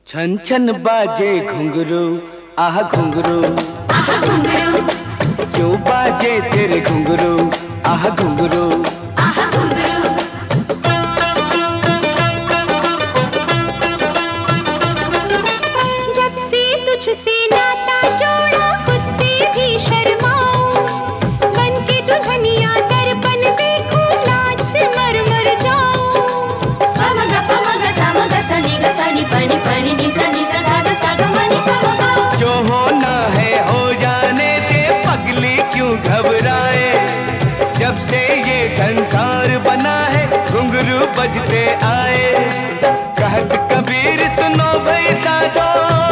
छन छन बाजे घुंघरू, आह घुंघरू, आह घुंघरू, क्यों बाजे तेरे घुंघरू, आह घुंघरू, आह घुंघरू। जब से तुझसे नाता जोड़ा खुद से भी शर्माऊं, बन के दुल्हनिया दर्पण देखूं लाज से मर मर जाऊं। पमगा पमगा सामगा सनीगा सनी पनी पनी निसा निसा सागा सागा मनी पमगा। जो होना है हो जाने दे, पगली क्यों घबराए। जब से ये संसार बना है घुंघरू बजते आए। कहत कबीर सुनो भाई साधो,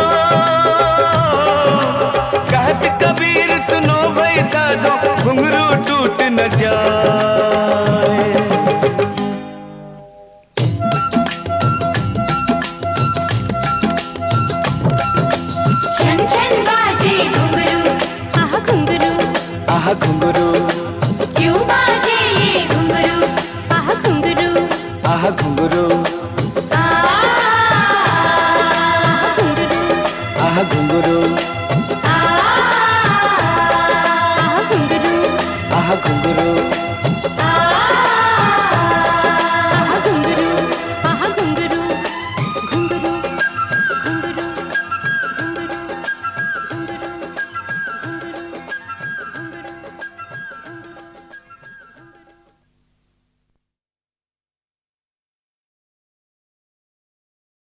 कहत कबीर सुनो भाई साधो, घुंघरू टूट न जाए। छन छन बाजे घुंघरू, आह घुंघरू, आह घुंघरू, क्यों बाजे ये घुंघरू, आह घुंघरू, आह घुंघरू, आह घुंघरू, आह घुंघरू, आह घुंघरू, आह घुंघरू। आह